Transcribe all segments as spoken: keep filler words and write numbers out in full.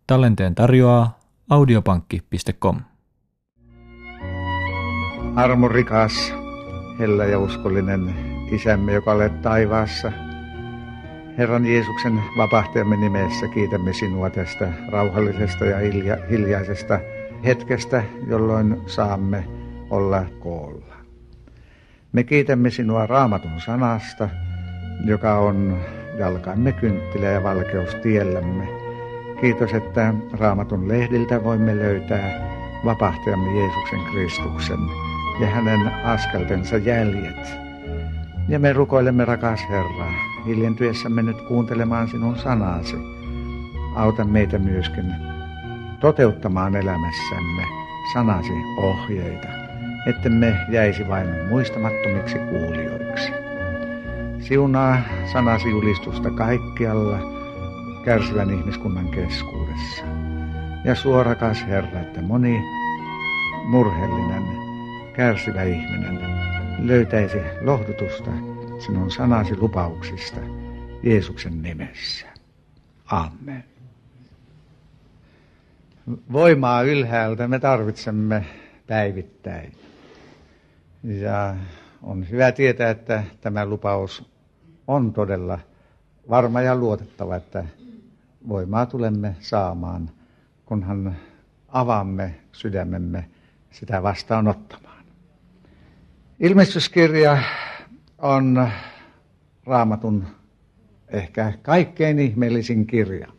Tallenteen tarjoaa audiopankki piste com. Armorikas, hellä ja uskollinen Isämme, joka olet taivaassa, Herran Jeesuksen vapahtajamme nimessä kiitämme sinua tästä rauhallisesta ja hilja- hiljaisesta hetkestä, jolloin saamme olla koolla. Me kiitämme sinua Raamatun sanasta, joka on jalkaimme kynttilä ja valkeus tiellämme. Kiitos, että Raamatun lehdiltä voimme löytää vapahtajamme Jeesuksen Kristuksen ja hänen askeltensa jäljet. Ja me rukoilemme, rakas Herra, hiljentyessämme nyt kuuntelemaan sinun sanasi. Auta meitä myöskin toteuttamaan elämässämme sanasi ohjeita, ettemme jäisi vain muistamattomiksi kuulijoiksi. Siunaa sanasi julistusta kaikkialla kärsivän ihmiskunnan keskuudessa. Ja suo, rakas Herra, että moni murheellinen, kärsivä ihminen löytäisi lohdutusta sinun sanasi lupauksista Jeesuksen nimessä. Amen. Voimaa ylhäältä me tarvitsemme päivittäin. Ja on hyvä tietää, että tämä lupaus on todella varma ja luotettava, että voimaa tulemme saamaan, kunhan avaamme sydämemme sitä vastaanottamaan. Ilmestyskirja on Raamatun ehkä kaikkein ihmeellisin kirja.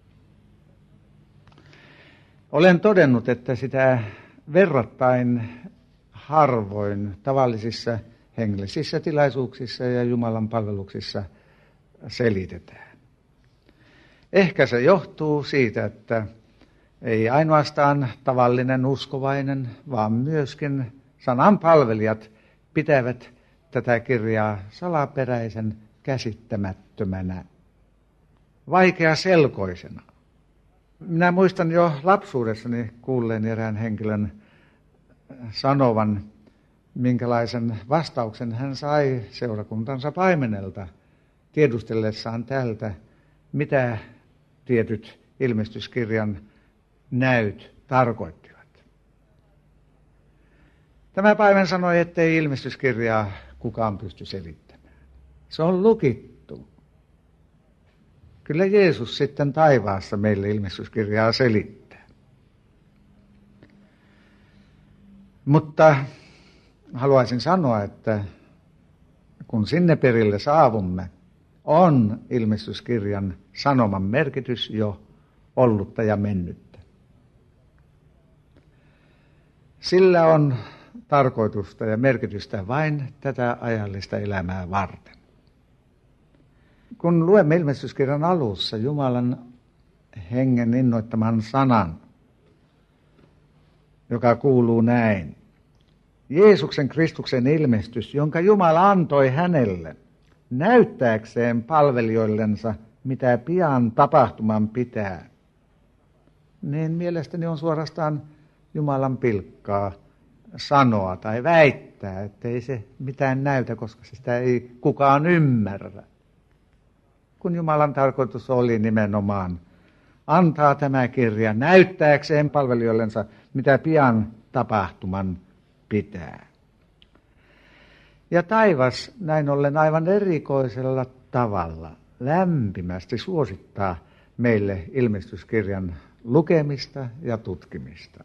Olen todennut, että sitä verrattain harvoin tavallisissa hengellisissä tilaisuuksissa ja Jumalan palveluksissa selitetään. Ehkä se johtuu siitä, että ei ainoastaan tavallinen uskovainen, vaan myöskin sanan palvelijat pitävät tätä kirjaa salaperäisen, käsittämättömänä, vaikeaselkoisena. Minä muistan jo lapsuudessani kuulleen erään henkilön sanovan, minkälaisen vastauksen hän sai seurakuntansa paimenelta tiedustellessaan tältä, mitä tietyt ilmestyskirjan näyt tarkoittivat. Tämä paimen sanoi, ettei ilmestyskirjaa kukaan pysty selittämään. Se on lukittu. Kyllä Jeesus sitten taivaassa meille ilmestyskirjaa selittää. Mutta haluaisin sanoa, että kun sinne perille saavumme, on ilmestyskirjan sanoman merkitys jo ollutta ja mennyttä. Sillä on tarkoitusta ja merkitystä vain tätä ajallista elämää varten. Kun luemme ilmestyskirjan alussa Jumalan hengen innoittaman sanan, joka kuuluu näin: Jeesuksen Kristuksen ilmestys, jonka Jumala antoi hänelle näyttääkseen palvelijoillensa, mitä pian tapahtuman pitää, niin mielestäni on suorastaan Jumalan pilkkaa sanoa tai väittää, ettei se mitään näytä, koska sitä ei kukaan ymmärrä. Kun Jumalan tarkoitus oli nimenomaan antaa tämä kirja näyttääkseen palvelijoillensa, mitä pian tapahtuman pitää. Ja taivas näin ollen aivan erikoisella tavalla lämpimästi suosittaa meille ilmestyskirjan lukemista ja tutkimista.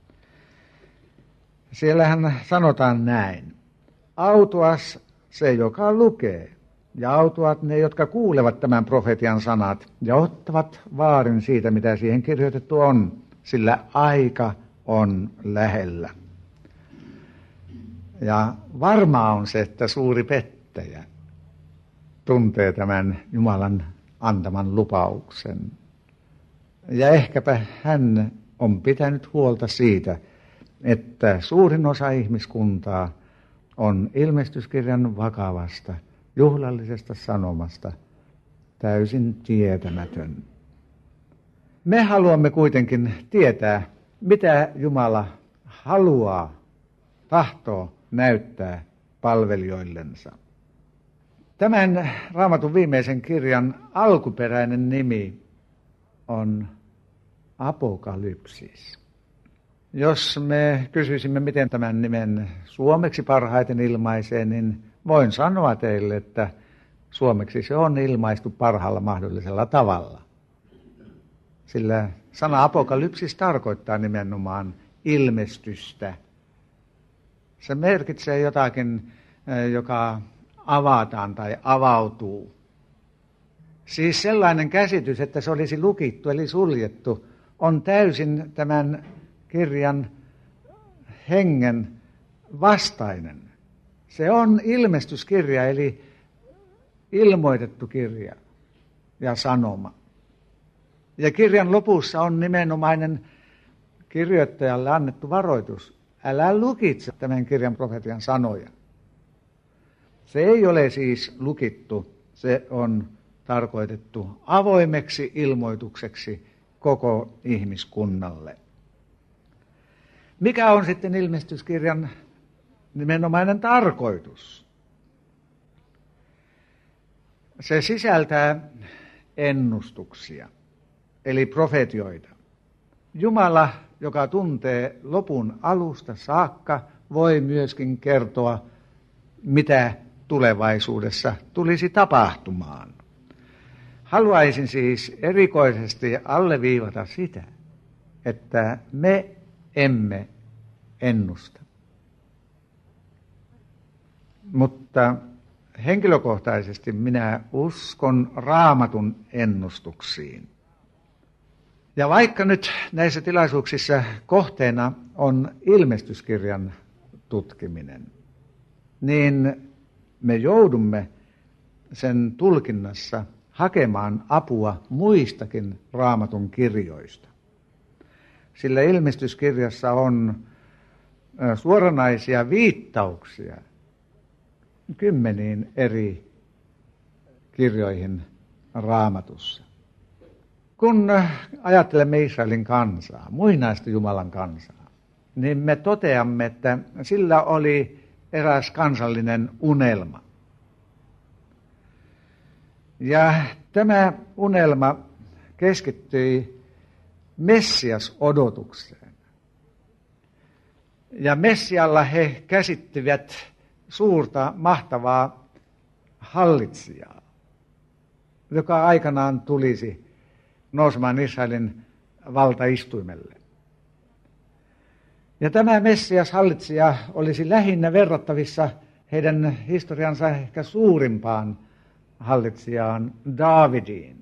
Siellähän sanotaan näin: autuas se, joka lukee, ja autuat ne, jotka kuulevat tämän profetian sanat ja ottavat vaarin siitä, mitä siihen kirjoitettu on, sillä aika on lähellä. Ja varmaa on se, että suuri pettäjä tuntee tämän Jumalan antaman lupauksen. Ja ehkäpä hän on pitänyt huolta siitä, että suurin osa ihmiskuntaa on ilmestyskirjan vakavasta, juhlallisesta sanomasta täysin tietämätön. Me haluamme kuitenkin tietää, mitä Jumala haluaa, tahtoo näyttää palvelijoillensa. Tämän Raamatun viimeisen kirjan alkuperäinen nimi on apokalypsis. Jos me kysyisimme, miten tämän nimen suomeksi parhaiten ilmaisee, niin voin sanoa teille, että suomeksi se on ilmaistu parhaalla mahdollisella tavalla. Sillä sana apokalypsis tarkoittaa nimenomaan ilmestystä. Se merkitsee jotakin, joka avataan tai avautuu. Siis sellainen käsitys, että se olisi lukittu eli suljettu, on täysin tämän kirjan hengen vastainen. Se on ilmestyskirja eli ilmoitettu kirja ja sanoma. Ja kirjan lopussa on nimenomainen kirjoittajalle annettu varoitus. Älä lukitse tämän kirjan profetian sanoja. Se ei ole siis lukittu, se on tarkoitettu avoimeksi ilmoitukseksi koko ihmiskunnalle. Mikä on sitten ilmestyskirjan nimenomainen tarkoitus? Se sisältää ennustuksia, eli profetioita. Jumala, joka tuntee lopun alusta saakka, voi myöskin kertoa, mitä tulevaisuudessa tulisi tapahtumaan. Haluaisin siis erikoisesti alleviivata sitä, että me emme ennusta. Mutta henkilökohtaisesti minä uskon Raamatun ennustuksiin. Ja vaikka nyt näissä tilaisuuksissa kohteena on ilmestyskirjan tutkiminen, niin me joudumme sen tulkinnassa hakemaan apua muistakin Raamatun kirjoista. Sillä ilmestyskirjassa on suoranaisia viittauksia kymmeniin eri kirjoihin Raamatussa. Kun ajattelemme Israelin kansaa, muinaista Jumalan kansaa, niin me toteamme, että sillä oli eräs kansallinen unelma. Ja tämä unelma keskittyi Messias-odotukseen. Ja Messialla he käsittivät suurta, mahtavaa hallitsijaa, joka aikanaan tulisi nousemaan Israelin valtaistuimelle. Ja tämä Messias-hallitsija olisi lähinnä verrattavissa heidän historiansa ehkä suurimpaan hallitsijaan Daavidiin.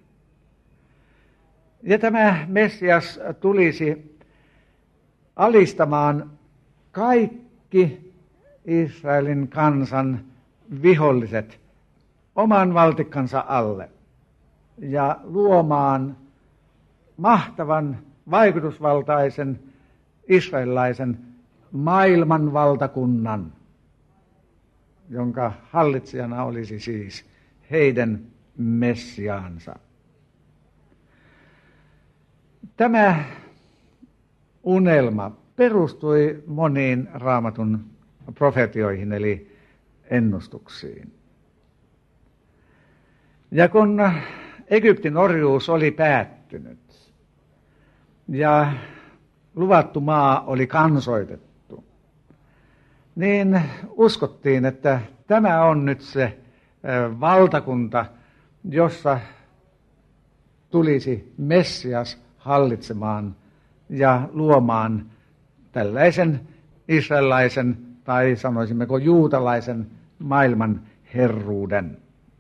Ja tämä Messias tulisi alistamaan kaikki Israelin kansan viholliset oman valtikkansa alle ja luomaan mahtavan, vaikutusvaltaisen israelilaisen maailman valtakunnan, jonka hallitsijana olisi siis heidän Messiaansa. Tämä unelma perustui moniin Raamatun profetioihin eli ennustuksiin. Ja kun Egyptin orjuus oli päättynyt ja luvattu maa oli kansoitettu, niin uskottiin, että tämä on nyt se valtakunta, jossa tulisi Messias hallitsemaan ja luomaan tällaisen israelilaisen tai sanoisimmeko juutalaisen maailman herruuden.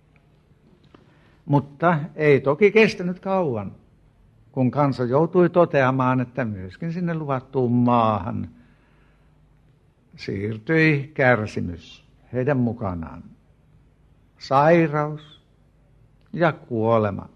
Mutta ei toki kestänyt kauan, kun kansa joutui toteamaan, että myöskin sinne luvattuun maahan siirtyi kärsimys heidän mukanaan. Sairaus ja kuolema.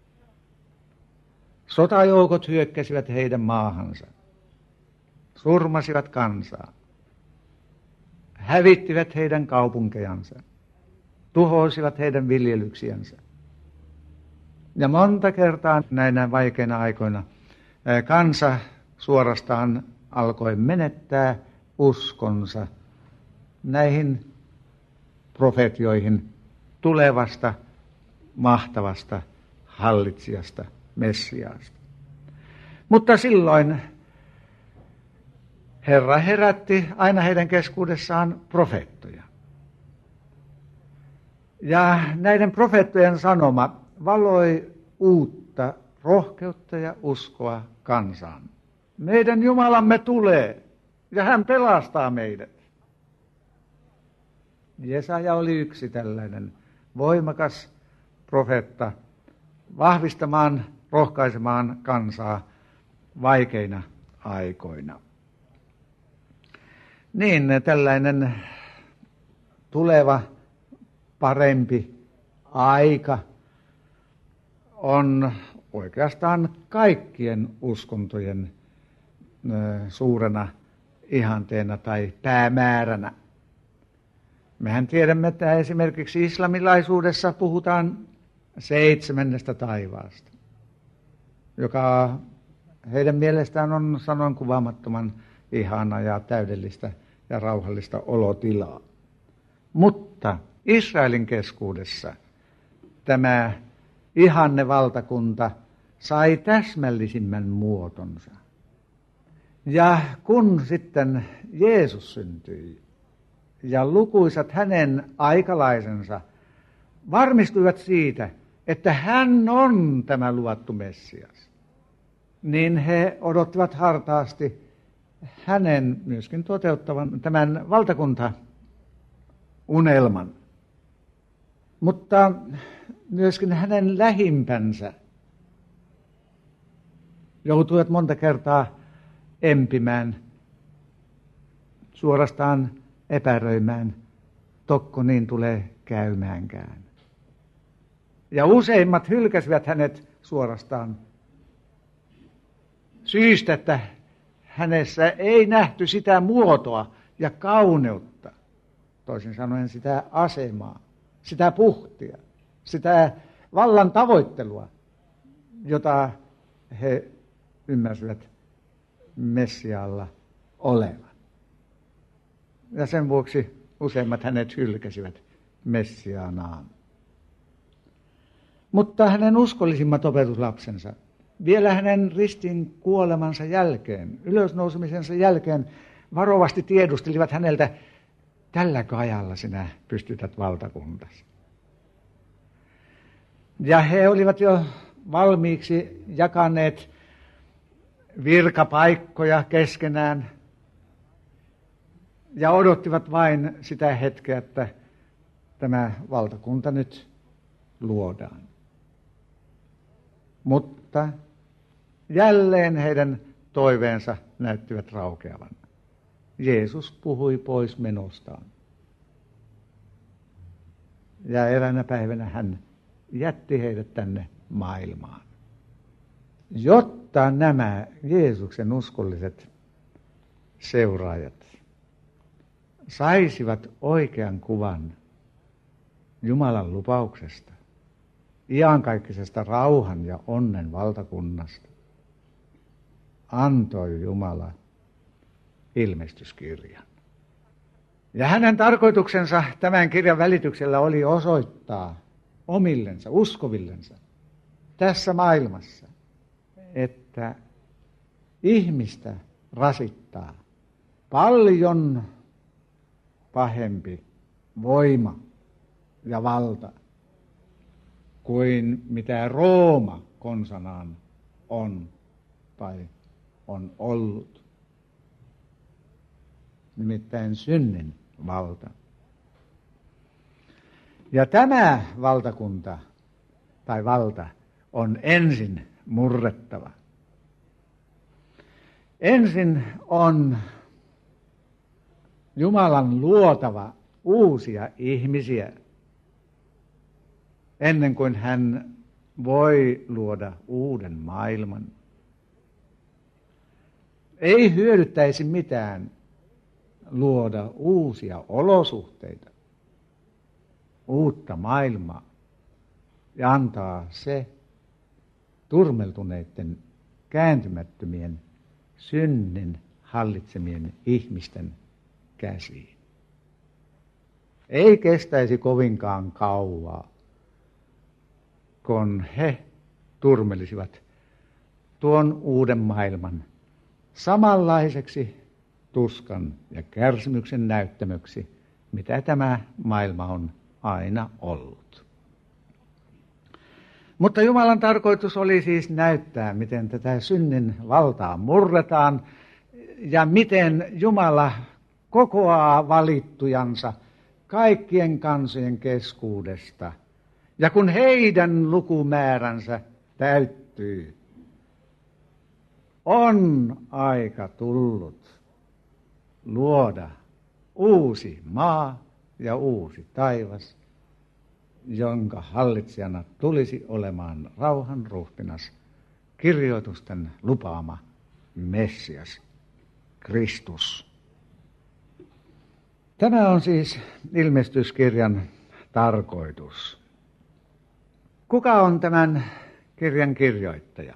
Sotajoukot hyökkäsivät heidän maahansa, surmasivat kansaa, hävittivät heidän kaupunkejansa, tuhosivat heidän viljelyksiänsä. Ja monta kertaa näinä vaikeina aikoina kansa suorastaan alkoi menettää uskonsa näihin profetioihin tulevasta mahtavasta hallitsijasta, Messiaasta. Mutta silloin Herra herätti aina heidän keskuudessaan profeettoja. Ja näiden profeettojen sanoma valoi uutta rohkeutta ja uskoa kansaan. Meidän Jumalamme tulee ja hän pelastaa meidät. Jesaja oli yksi tällainen voimakas profeetta vahvistamaan, rohkaisemaan kansaa vaikeina aikoina. Niin tällainen tuleva parempi aika on oikeastaan kaikkien uskontojen suurena ihanteena tai päämääränä. Mehän tiedämme, että esimerkiksi islamilaisuudessa puhutaan seitsemännestä taivaasta, joka heidän mielestään on sanon kuvaamattoman ihana ja täydellistä ja rauhallista olotilaa. Mutta Israelin keskuudessa tämä ihanne valtakunta sai täsmällisimmän muotonsa. Ja kun sitten Jeesus syntyi ja lukuisat hänen aikalaisensa varmistuivat siitä, että hän on tämä luvattu Messias, niin he odottivat hartaasti hänen myöskin toteuttavan tämän valtakuntaunelman. Mutta myöskin hänen lähimpänsä joutuivat monta kertaa empimään, suorastaan epäröimään, tokko niin tulee käymäänkään. Ja useimmat hylkäsivät hänet suorastaan syystä, että hänessä ei nähty sitä muotoa ja kauneutta, toisin sanoen sitä asemaa, sitä puhtia, sitä vallan tavoittelua, jota he ymmärsivät Messiaalla olevan. Ja sen vuoksi useimmat hänet hylkäsivät Messiaanaan. Mutta hänen uskollisimmat opetuslapsensa, vielä hänen ristin kuolemansa jälkeen, ylösnousemisensa jälkeen, varovasti tiedustelivat häneltä, tälläkö ajalla sinä pystytät valtakuntasi. Ja he olivat jo valmiiksi jakaneet virkapaikkoja keskenään ja odottivat vain sitä hetkeä, että tämä valtakunta nyt luodaan. Mutta jälleen heidän toiveensa näyttivät raukeavan. Jeesus puhui pois menostaan. Ja eräänä päivänä hän jätti heidät tänne maailmaan. Jotta nämä Jeesuksen uskolliset seuraajat saisivat oikean kuvan Jumalan lupauksesta, iankaikkisesta rauhan ja onnen valtakunnasta, antoi Jumala ilmestyskirjan. Ja hänen tarkoituksensa tämän kirjan välityksellä oli osoittaa omillensa, uskovillensa tässä maailmassa, että ihmistä rasittaa paljon pahempi voima ja valta kuin mitä Rooma konsanaan on tai on ollut. Nimittäin synnin valta. Ja tämä valtakunta tai valta on ensin murrettava. Ensin on Jumalan luotava uusia ihmisiä, ennen kuin hän voi luoda uuden maailman. Ei hyödyttäisi mitään luoda uusia olosuhteita, uutta maailmaa ja antaa se turmeltuneiden, kääntymättömien, synnin hallitsemien ihmisten käsiin. Ei kestäisi kovinkaan kauaa, kun he turmelisivat tuon uuden maailman samanlaiseksi tuskan ja kärsimyksen näyttämöksi, mitä tämä maailma on aina ollut. Mutta Jumalan tarkoitus oli siis näyttää, miten tätä synnin valtaa murretaan ja miten Jumala kokoaa valittujansa kaikkien kansojen keskuudesta. Ja kun heidän lukumääränsä täyttyy, on aika tullut luoda uusi maa ja uusi taivas, jonka hallitsijana tulisi olemaan rauhan ruhtinas, kirjoitusten lupaama Messias, Kristus. Tämä on siis ilmestyskirjan tarkoitus. Kuka on tämän kirjan kirjoittaja?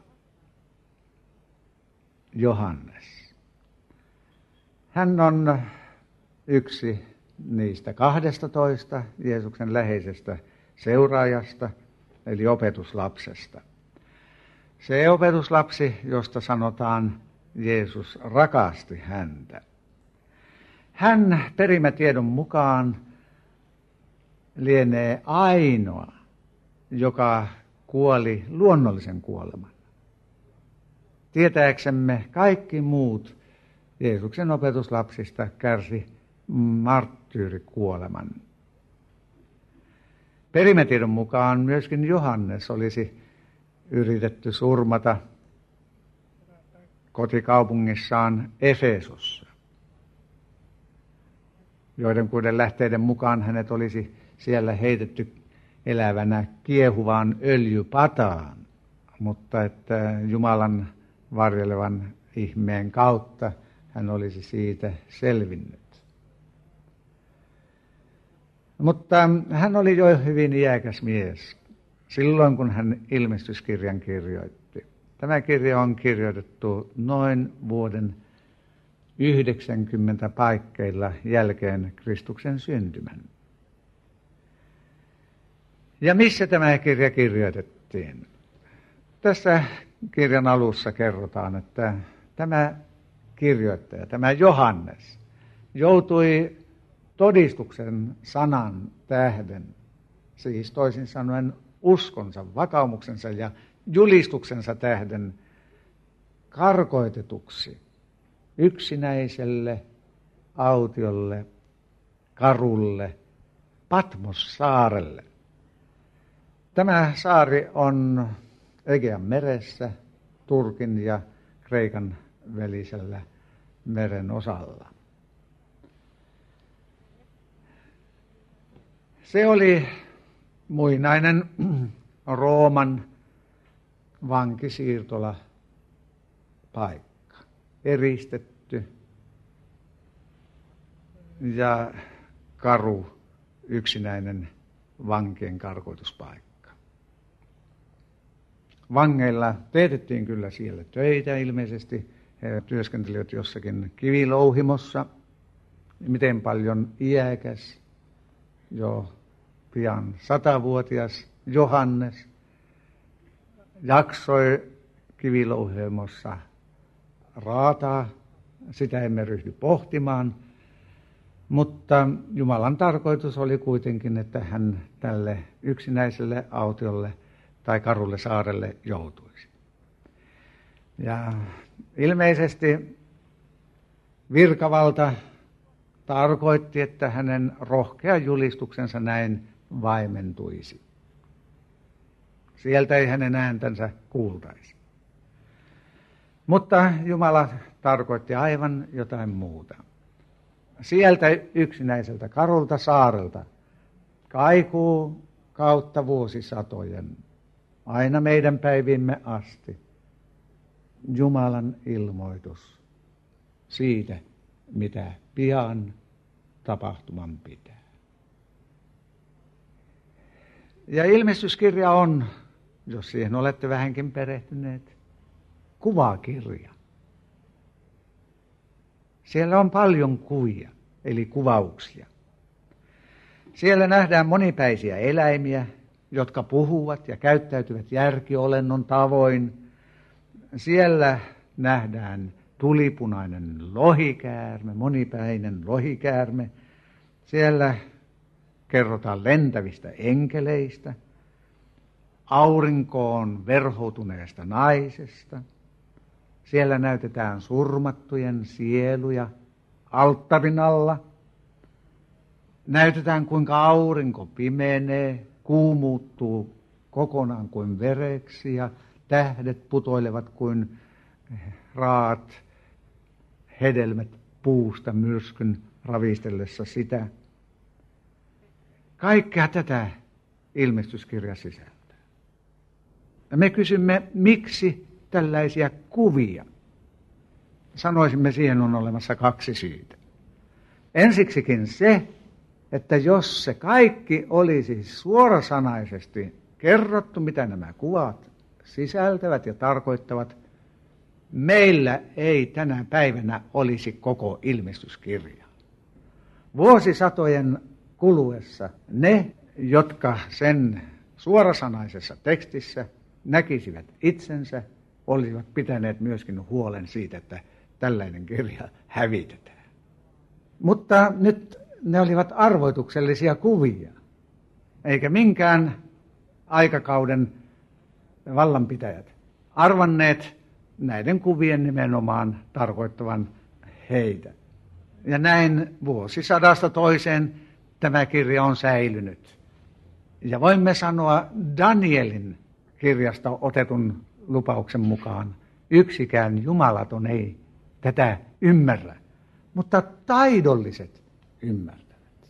Johannes. Hän on yksi niistä kahdestatoista Jeesuksen läheisestä seuraajasta, eli opetuslapsesta. Se opetuslapsi, josta sanotaan, Jeesus rakasti häntä. Hän perimätiedon mukaan lienee ainoa, joka kuoli luonnollisen kuoleman. Tietääksemme kaikki muut Jeesuksen opetuslapsista kärsi marttyyrikuoleman. Perimätiedon mukaan myöskin Johannes olisi yritetty surmata kotikaupungissaan Efesossa. Joidenkuiden lähteiden mukaan hänet olisi siellä heitetty elävänä kiehuvaan öljypataan, mutta että Jumalan varjelevan ihmeen kautta hän olisi siitä selvinnyt. Mutta hän oli jo hyvin iäkäs mies silloin, kun hän ilmestyskirjan kirjoitti. Tämä kirja on kirjoitettu noin vuoden yhdeksänkymmentä paikkeilla jälkeen Kristuksen syntymän. Ja missä tämä kirja kirjoitettiin? Tässä kirjan alussa kerrotaan, että tämä kirjoittaja, tämä Johannes, joutui todistuksen sanan tähden, siis toisin sanoen uskonsa, vakaumuksensa ja julistuksensa tähden karkoitetuksi yksinäiselle autiolle, karulle, Patmos-saarelle. Tämä saari on Egean meressä, Turkin ja Kreikan välisellä meren osalla. Se oli muinainen Rooman vankisiirtola paikka, eristetty ja karu yksinäinen vankien karkoituspaikka. Vangeilla teetettiin kyllä siellä töitä ilmeisesti. He työskentelivät jossakin kivilouhimossa. Miten paljon iäkäs, jo pian satavuotias Johannes jaksoi kivilouhimossa raataa. Sitä emme ryhdy pohtimaan. Mutta Jumalan tarkoitus oli kuitenkin, että hän tälle yksinäiselle autiolle tai karulle saarelle joutuisi. Ja ilmeisesti virkavalta tarkoitti, että hänen rohkea julistuksensa näin vaimentuisi. Sieltä ei hänen ääntänsä kuultaisi. Mutta Jumala tarkoitti aivan jotain muuta. Sieltä yksinäiseltä karulta saarelta kaikuu kautta vuosisatojen, aina meidän päivimme asti, Jumalan ilmoitus siitä, mitä pian tapahtuman pitää. Ja ilmestyskirja on, jos siihen olette vähänkin perehtyneet, kuvakirja. Siellä on paljon kuvia, eli kuvauksia. Siellä nähdään monipäisiä eläimiä, jotka puhuvat ja käyttäytyvät järkiolennon tavoin. Siellä nähdään tulipunainen lohikäärme, monipäinen lohikäärme. Siellä kerrotaan lentävistä enkeleistä, aurinkoon verhoutuneesta naisesta. Siellä näytetään surmattujen sieluja alttarin alla. Näytetään, kuinka aurinko pimenee, kuumuuttuu kokonaan kuin vereksi ja tähdet putoilevat kuin raat hedelmät puusta myrskyn ravistellessa sitä. Kaikkea tätä ilmestyskirja sisältää. Ja me kysymme, miksi tällaisia kuvia? Sanoisimme, siihen on olemassa kaksi syytä. Ensiksikin se, että jos se kaikki olisi suorasanaisesti kerrottu, mitä nämä kuvat sisältävät ja tarkoittavat, meillä ei tänä päivänä olisi koko ilmestyskirjaa. Vuosisatojen kuluessa ne, jotka sen suorasanaisessa tekstissä näkisivät itsensä, olisivat pitäneet myöskin huolen siitä, että tällainen kirja hävitetään. Mutta nyt ne olivat arvoituksellisia kuvia, eikä minkään aikakauden vallanpitäjät arvanneet näiden kuvien nimenomaan tarkoittavan heitä. Ja näin vuosisadasta toiseen tämä kirja on säilynyt. Ja voimme sanoa Danielin kirjasta otetun lupauksen mukaan, yksikään jumalaton ei tätä ymmärrä, mutta taidolliset ymmärtävät.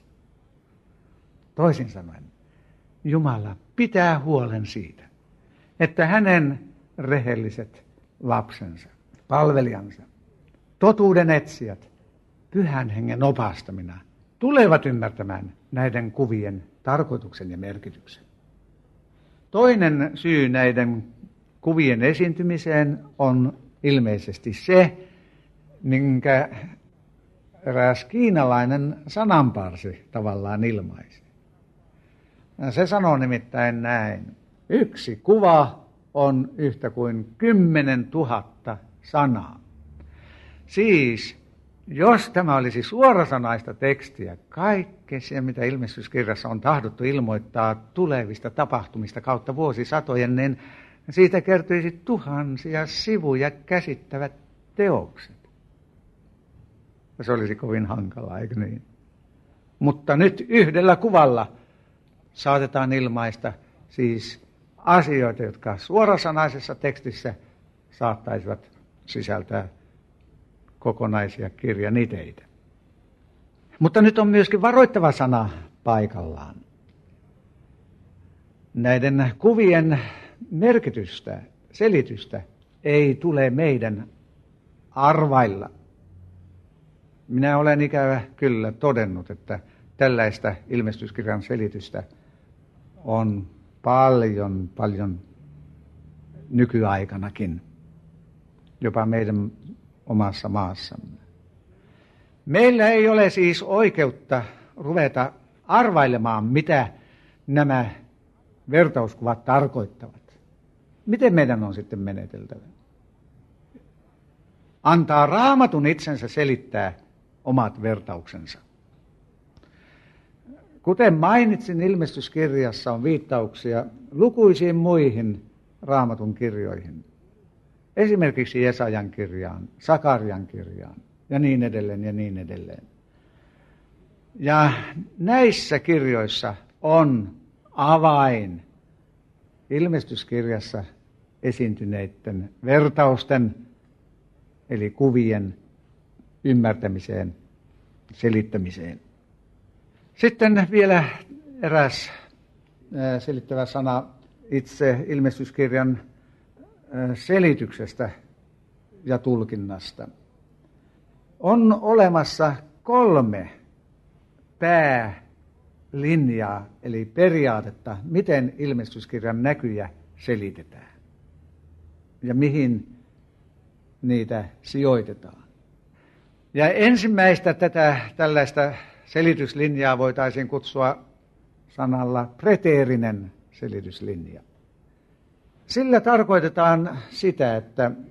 Toisin sanoen, Jumala pitää huolen siitä, että hänen rehelliset lapsensa, palvelijansa, totuuden etsijät, pyhän hengen opastamina tulevat ymmärtämään näiden kuvien tarkoituksen ja merkityksen. Toinen syy näiden kuvien esiintymiseen on ilmeisesti se, minkä eräs kiinalainen sananparsi tavallaan ilmaisi. Se sanoo nimittäin näin: yksi kuva on yhtä kuin kymmenen tuhatta sanaa. Siis, jos tämä olisi suorasanaista tekstiä, kaikki se, mitä ilmestyskirjassa on tahdottu ilmoittaa tulevista tapahtumista kautta vuosisatojen, niin siitä kertyisi tuhansia sivuja käsittävät teokset. Se olisi kovin hankalaa, eikö niin? Mutta nyt yhdellä kuvalla saatetaan ilmaista siis asioita, jotka suorasanaisessa tekstissä saattaisivat sisältää kokonaisia kirjaniteitä. Mutta nyt on myöskin varoittava sana paikallaan. Näiden kuvien merkitystä, selitystä ei tule meidän arvailla. Minä olen ikävä kyllä todennut, että tällaista ilmestyskirjan selitystä on paljon, paljon nykyaikanakin, jopa meidän omassa maassamme. Meillä ei ole siis oikeutta ruveta arvailemaan, mitä nämä vertauskuvat tarkoittavat. Miten meidän on sitten meneteltävä? Antaa Raamatun itsensä selittää omat vertauksensa. Kuten mainitsin, ilmestyskirjassa on viittauksia lukuisiin muihin Raamatun kirjoihin. Esimerkiksi Jesajan kirjaan, Sakarian kirjaan ja niin edelleen ja niin edelleen. Ja näissä kirjoissa on avain ilmestyskirjassa esiintyneiden vertausten eli kuvien ymmärtämiseen, selittämiseen. Sitten vielä eräs selittävä sana itse ilmestyskirjan selityksestä ja tulkinnasta. On olemassa kolme päälinjaa, eli periaatetta, miten ilmestyskirjan näkyjä selitetään ja mihin niitä sijoitetaan. Ja ensimmäistä tätä tällaista selityslinjaa voitaisiin kutsua sanalla preteerinen selityslinja. Sillä tarkoitetaan sitä, että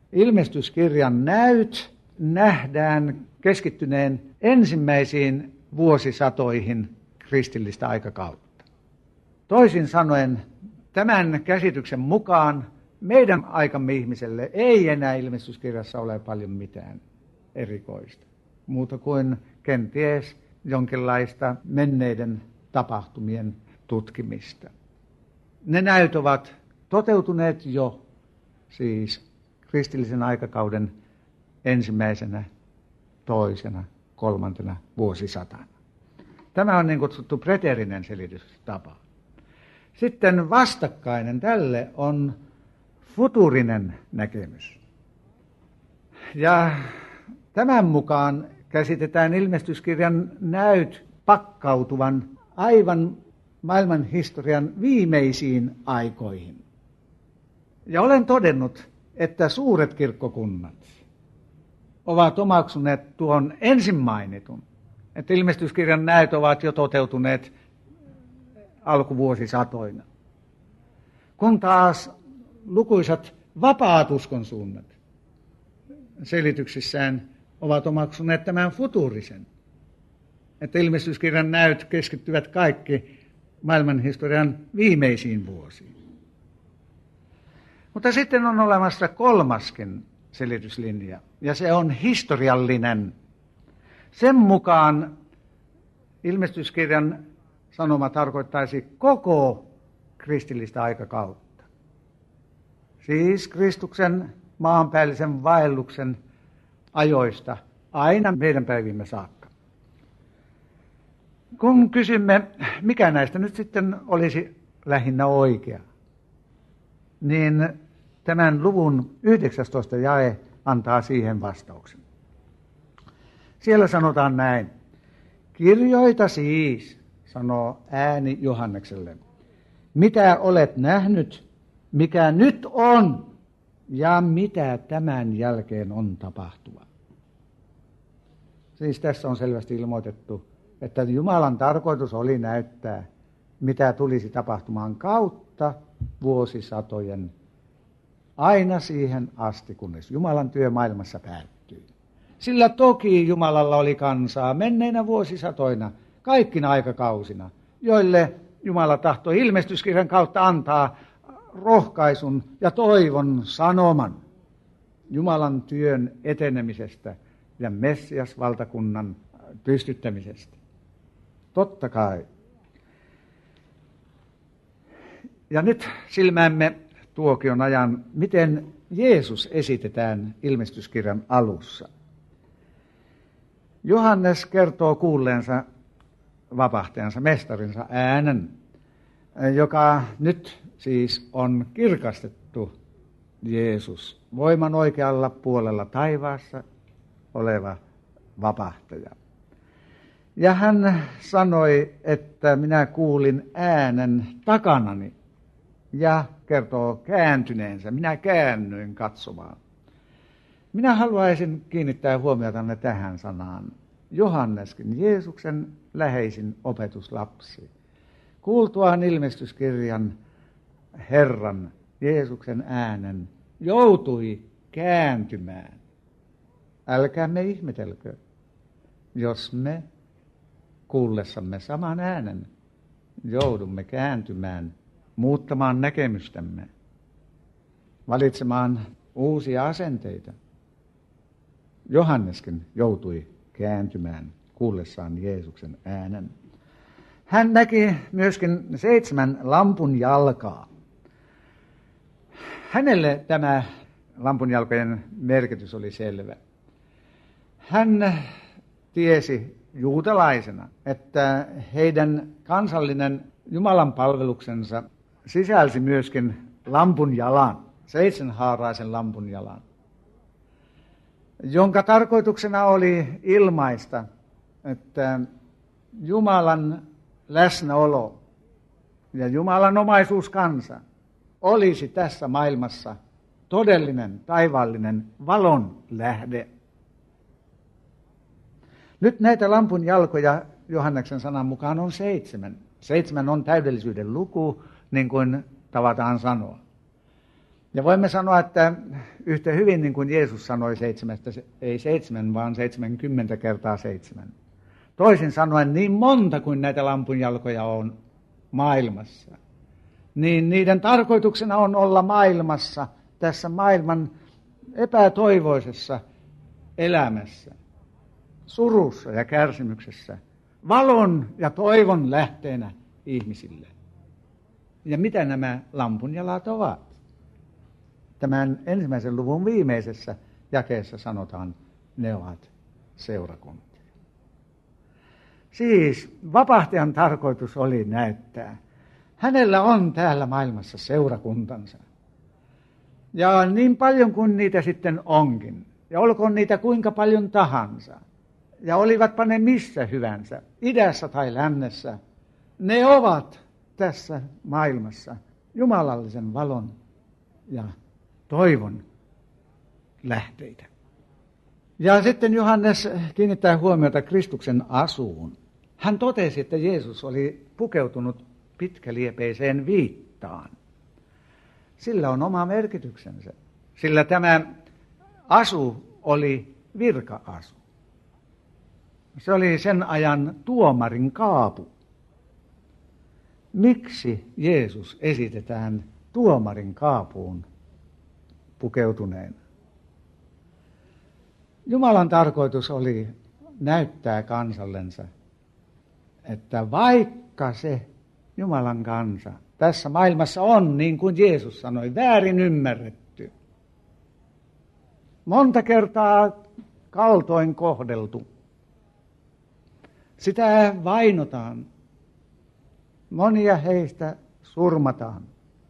ilmestyskirjan näyt nähdään keskittyneen ensimmäisiin vuosisatoihin kristillistä aikakautta. Toisin sanoen, tämän käsityksen mukaan meidän aikamme ihmiselle ei enää ilmestyskirjassa ole paljon mitään erikoista, muuta kuin kenties jonkinlaista menneiden tapahtumien tutkimista. Ne näyt ovat toteutuneet jo, siis kristillisen aikakauden ensimmäisenä, toisena, kolmantena vuosisatana. Tämä on niin kutsuttu preterinen selitystapa. Sitten vastakkainen tälle on futurinen näkemys. Ja tämän mukaan käsitetään ilmestyskirjan näyt pakkautuvan aivan maailman historian viimeisiin aikoihin. Ja olen todennut, että suuret kirkkokunnat ovat omaksuneet tuon ensin mainitun, että ilmestyskirjan näyt ovat jo toteutuneet alkuvuosisatoina. Kun taas lukuisat vapaat uskonsuunnat selityksissään ovat omaksuneet tämän futurisen, että ilmestyskirjan näyt keskittyvät kaikki maailmanhistorian viimeisiin vuosiin. Mutta sitten on olemassa kolmaskin selityslinja, ja se on historiallinen. Sen mukaan ilmestyskirjan sanoma tarkoittaisi koko kristillistä aikakautta. Siis Kristuksen maanpäällisen vaelluksen ajoista aina meidän päivimme saakka. Kun kysymme, mikä näistä nyt sitten olisi lähinnä oikea, niin tämän luvun yhdeksästoista jae antaa siihen vastauksen. Siellä sanotaan näin: kirjoita siis, sanoo ääni Johannekselle, mitä olet nähnyt, mikä nyt on ja mitä tämän jälkeen on tapahtuva. Siis tässä on selvästi ilmoitettu, että Jumalan tarkoitus oli näyttää, mitä tulisi tapahtumaan kautta vuosisatojen, aina siihen asti, kunnes Jumalan työ maailmassa päättyy. Sillä toki Jumalalla oli kansaa menneinä vuosisatoina, kaikkina aikakausina, joille Jumala tahtoi ilmestyskirjan kautta antaa rohkaisun ja toivon sanoman Jumalan työn etenemisestä ja Messias-valtakunnan pystyttämisestä. Totta kai. Ja nyt silmäämme tuokion ajan, miten Jeesus esitetään ilmestyskirjan alussa. Johannes kertoo kuulleensa vapahtajansa, mestarinsa äänen, joka nyt siis on kirkastettu Jeesus, voiman oikealla puolella taivaassa oleva vapahtaja. Ja hän sanoi, että minä kuulin äänen takanani, ja kertoo kääntyneensä. Minä käännyin katsomaan. Minä haluaisin kiinnittää huomiotanne tähän sanaan. Johanneskin, Jeesuksen läheisin opetuslapsi, kuultuaan ilmestyskirjan Herran, Jeesuksen äänen, joutui kääntymään. Älkäämme ihmetelkö, jos me kuullessamme saman äänen joudumme kääntymään, muuttamaan näkemystämme, valitsemaan uusia asenteita. Johanneskin joutui kääntymään kuullessaan Jeesuksen äänen. Hän näki myöskin seitsemän lampun jalkaa. Hänelle tämä lampunjalkojen merkitys oli selvä. Hän tiesi juutalaisena, että heidän kansallinen Jumalan palveluksensa sisälsi myöskin lampun jalan, seitsemänhaaraisen lampun jalan, jonka tarkoituksena oli ilmaista, että Jumalan läsnäolo ja Jumalan omaisuuskansa olisi tässä maailmassa todellinen taivaallinen valon lähde. Nyt näitä lampun jalkoja Johanneksen sanan mukaan on seitsemän. Seitsemän on täydellisyyden luku, niin kuin tavataan sanoa. Ja voimme sanoa, että yhtä hyvin niin kuin Jeesus sanoi seitsemästä, ei seitsemän, vaan seitsemänkymmentä kertaa seitsemän. Toisin sanoen niin monta kuin näitä lampunjalkoja on maailmassa, niin niiden tarkoituksena on olla maailmassa, tässä maailman epätoivoisessa elämässä, surussa ja kärsimyksessä, valon ja toivon lähteenä ihmisille. Ja mitä nämä lampunjalat ovat? Tämän ensimmäisen luvun viimeisessä jakeessa sanotaan, ne ovat seurakuntia. Siis vapahtajan tarkoitus oli näyttää, hänellä on täällä maailmassa seurakuntansa. Ja niin paljon kuin niitä sitten onkin, ja olkoon niitä kuinka paljon tahansa, ja olivatpa ne missä hyvänsä, idässä tai lännessä, ne ovat tässä maailmassa jumalallisen valon ja toivon lähteitä. Ja sitten Johannes kiinnittää huomiota Kristuksen asuun. Hän totesi, että Jeesus oli pukeutunut pitkäliepeiseen viittaan. Sillä on oma merkityksensä, sillä tämä asu oli virka-asu. Se oli sen ajan tuomarin kaapu. Miksi Jeesus esitetään tuomarin kaapuun pukeutuneen? Jumalan tarkoitus oli näyttää kansallensa, että vaikka se Jumalan kansa tässä maailmassa on, niin kuin Jeesus sanoi, väärin ymmärretty, monta kertaa kaltoin kohdeltu, sitä vainotaan, monia heistä surmataan,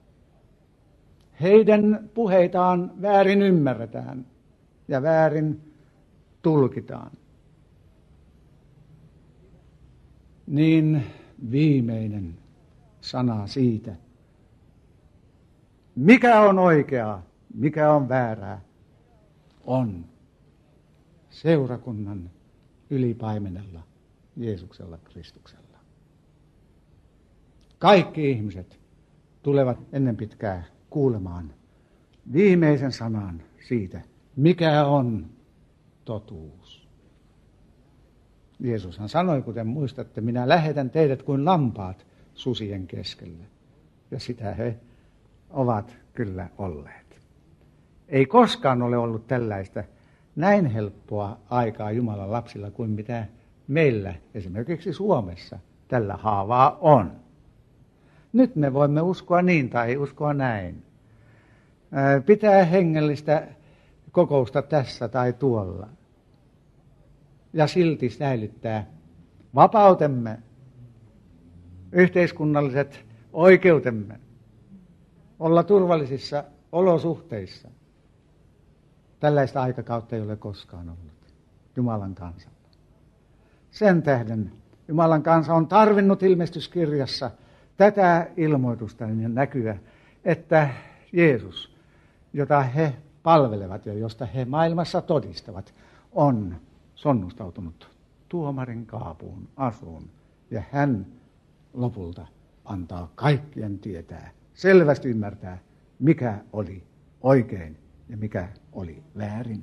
heidän puheitaan väärin ymmärretään ja väärin tulkitaan. Niin viimeinen sana siitä, mikä on oikeaa, mikä on väärää, on seurakunnan ylipaimenella Jeesuksella Kristuksella. Kaikki ihmiset tulevat ennen pitkää kuulemaan viimeisen sanan siitä, mikä on totuus. Jeesushan sanoi, kuten muistatte, minä lähetän teidät kuin lampaat susien keskelle. Ja sitä he ovat kyllä olleet. Ei koskaan ole ollut tällaista näin helppoa aikaa Jumalan lapsilla kuin mitä meillä esimerkiksi Suomessa tällä haavaa on. Nyt me voimme uskoa niin tai uskoa näin. Pitää hengellistä kokousta tässä tai tuolla. Ja silti säilyttää vapautemme, yhteiskunnalliset oikeutemme, olla turvallisissa olosuhteissa. Tällaista aikakautta ei ole koskaan ollut Jumalan kansalla. Sen tähden Jumalan kansa on tarvinnut ilmestyskirjassa tätä ilmoitusta ja näkyä, että Jeesus, jota he palvelevat ja josta he maailmassa todistavat, on sonnustautunut tuomarin kaapuun asuun. Ja hän lopulta antaa kaikkien tietää, selvästi ymmärtää, mikä oli oikein ja mikä oli väärin.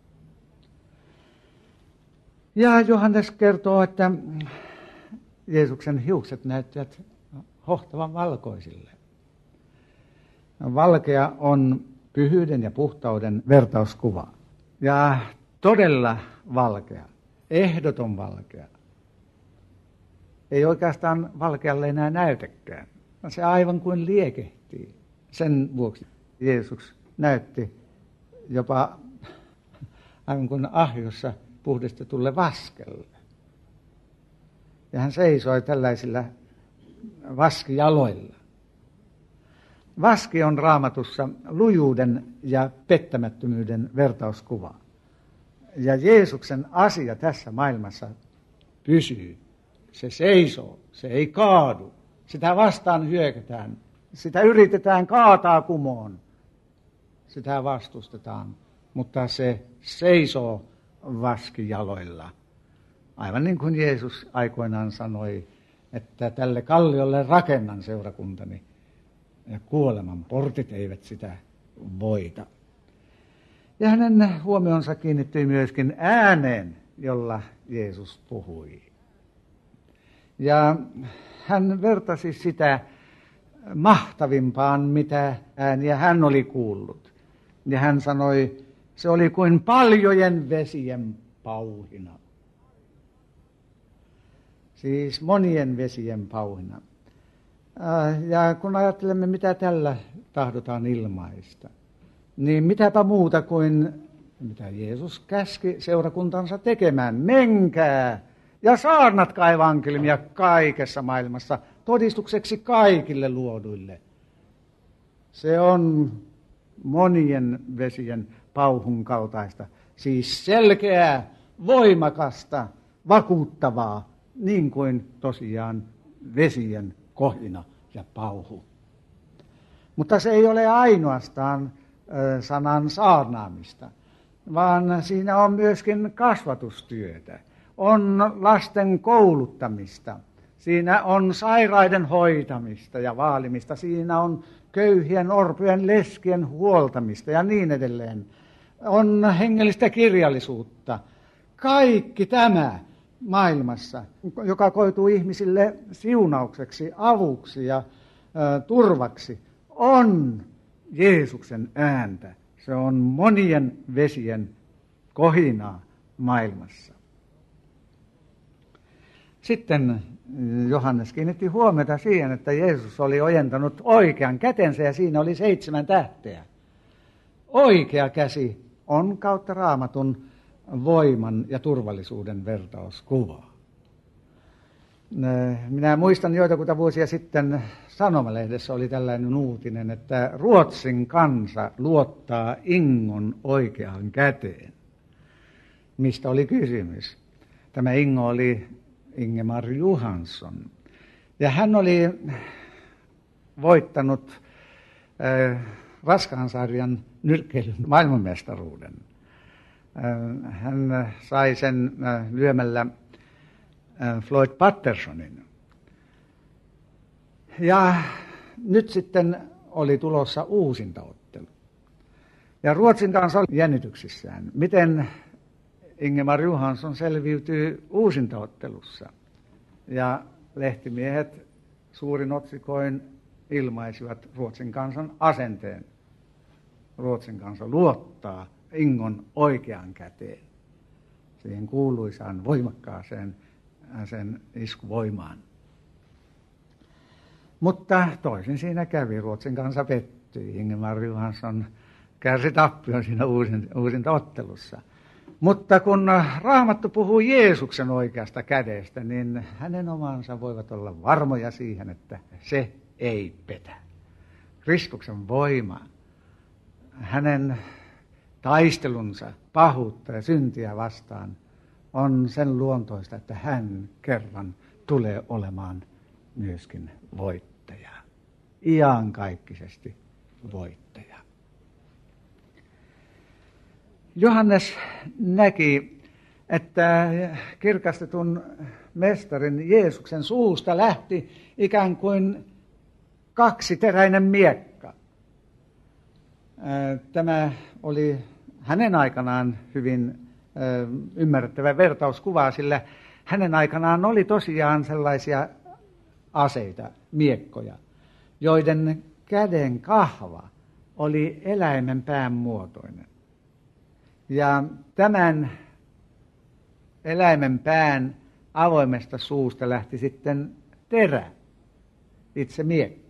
Ja Johannes kertoo, että Jeesuksen hiukset näyttävät hohtavan valkoisille. Valkea on pyhyyden ja puhtauden vertauskuva. Ja todella valkea, ehdoton valkea. Ei oikeastaan valkealle enää näytäkään. Se aivan kuin liekehtii. Sen vuoksi Jeesus näytti jopa aivan kuin ahjossa puhdistetulle vaskelle. Ja hän seisoi tällaisilla vaskijaloilla. Vaski on Raamatussa lujuuden ja pettämättömyyden vertauskuva. Ja Jeesuksen asia tässä maailmassa pysyy. Se seisoo, se ei kaadu. Sitä vastaan hyökätään. Sitä yritetään kaataa kumoon. Sitä vastustetaan, mutta se seisoo vaskijaloilla. Aivan niin kuin Jeesus aikoinaan sanoi, että tälle kalliolle rakennan seurakuntani. Ja kuoleman portit eivät sitä voita. Ja hänen huomionsa kiinnittyi myöskin ääneen, jolla Jeesus puhui. Ja hän vertasi sitä mahtavimpaan, mitä ääniä hän oli kuullut. Ja hän sanoi, se oli kuin paljojen vesien pauhina. Siis monien vesien pauhina. Ja kun ajattelemme, mitä tällä tahdotaan ilmaista, niin mitäpä muuta kuin mitä Jeesus käski seurakuntansa tekemään. Menkää ja saarnatkaa evankeliumia kaikessa maailmassa todistukseksi kaikille luoduille. Se on monien vesien pauhun kaltaista, siis selkeää, voimakasta, vakuuttavaa, niin kuin tosiaan vesien kohina ja pauhu. Mutta se ei ole ainoastaan ö, sanan saarnaamista, vaan siinä on myöskin kasvatustyötä, on lasten kouluttamista, siinä on sairaiden hoitamista ja vaalimista, siinä on köyhien, orpojen, leskien huoltamista ja niin edelleen. On hengellistä kirjallisuutta. Kaikki tämä maailmassa, joka koituu ihmisille siunaukseksi, avuksi ja ä, turvaksi, on Jeesuksen ääntä. Se on monien vesien kohinaa maailmassa. Sitten Johannes kiinnitti huomiota siihen, että Jeesus oli ojentanut oikean kätensä ja siinä oli seitsemän tähteä. Oikea käsi on kautta Raamatun voiman ja turvallisuuden vertauskuva. Minä muistan joitakuta vuosia sitten Sanomalehdessä oli tällainen uutinen, että Ruotsin kansa luottaa Ingon oikeaan käteen. Mistä oli kysymys? Tämä Ingo oli Ingemar Johansson. Ja hän oli voittanut äh, raskaan sarjan nyrkkeilyn maailmanmestaruuden. Äh, hän sai sen äh, lyömällä äh, Floyd Pattersonin. Ja nyt sitten oli tulossa uusintaottelu. Ja Ruotsin kanssa oli jännityksissään. Miten Ingemar Johansson selviytyy uusintaottelussa? Ja lehtimiehet suurin otsikoin ilmaisivat Ruotsin kansan asenteen. Ruotsin kansa luottaa Ingon oikeaan käteen, siihen kuuluisaan voimakkaaseen sen iskuvoimaan. Mutta toisin siinä kävi. Ruotsin kansa pettyi. Ingemar Johansson kärsi tappion siinä uusintaottelussa. Mutta kun Raamattu puhuu Jeesuksen oikeasta kädestä, niin hänen omansa voivat olla varmoja siihen, että se ei petä. Kristuksen voima, hänen taistelunsa pahuutta ja syntiä vastaan on sen luontoista, että hän kerran tulee olemaan myöskin voittaja. Iankaikkisesti voittaja. Johannes näki, että kirkastetun mestarin Jeesuksen suusta lähti ikään kuin kaksiteräinen miekka. Tämä oli hänen aikanaan hyvin ymmärrettävä vertauskuva, sillä hänen aikanaan oli tosiaan sellaisia aseita, miekkoja, joiden käden kahva oli eläimen pään muotoinen. Ja tämän eläimen pään avoimesta suusta lähti sitten terä, itse miekka.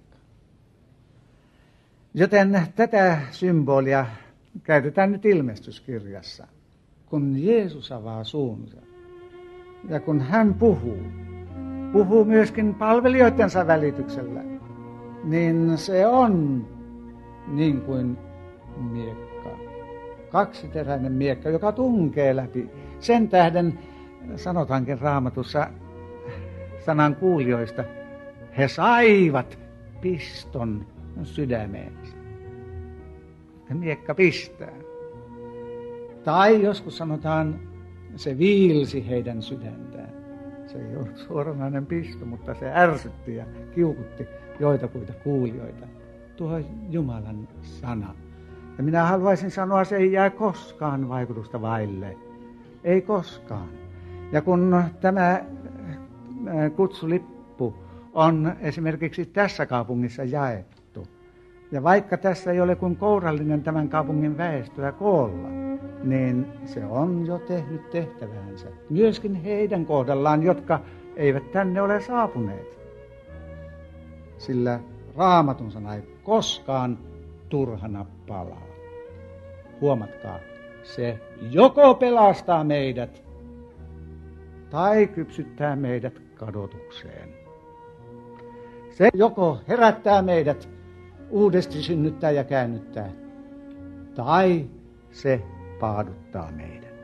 Joten tätä symbolia käytetään nyt ilmestyskirjassa, kun Jeesus avaa suunsa ja kun hän puhuu, puhuu myöskin palvelijoidensa välityksellä, niin se on niin kuin miekka. Kaksiteräinen miekka, joka tunkee läpi. Sen tähden sanotaankin Raamatussa sanan kuulijoista, he saivat piston sydämeensä. Ja miekka pistää. Tai joskus sanotaan, se viilsi heidän sydäntään. Se ei ollut suoranainen pisto, mutta se ärsytti ja kiukutti joitakuita kuulijoita. Tuo Jumalan sana. Ja minä haluaisin sanoa, se ei jää koskaan vaikutusta vaille. Ei koskaan. Ja kun tämä kutsulippu on esimerkiksi tässä kaupungissa jaettu, ja vaikka tässä ei ole kuin kourallinen tämän kaupungin väestöä koolla, niin se on jo tehnyt tehtävänsä. Myöskin heidän kohdallaan, jotka eivät tänne ole saapuneet. Sillä Raamatun sana ei koskaan turhana palaa. Huomatkaa, se joko pelastaa meidät tai kypsyttää meidät kadotukseen. Se joko herättää meidät, uudesti synnyttää ja käännyttää, tai se paaduttaa meidät.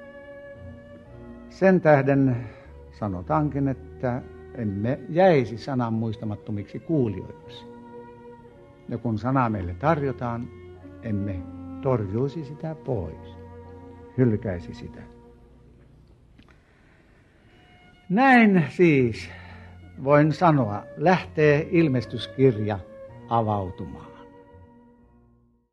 Sen tähden sanotaankin, että emme jäisi sanan muistamattomiksi kuulijoiksi. Ja kun sana meille tarjotaan, emme torjuisi sitä pois, hylkäisi sitä. Näin siis, voin sanoa, lähtee ilmestyskirja avautumaan.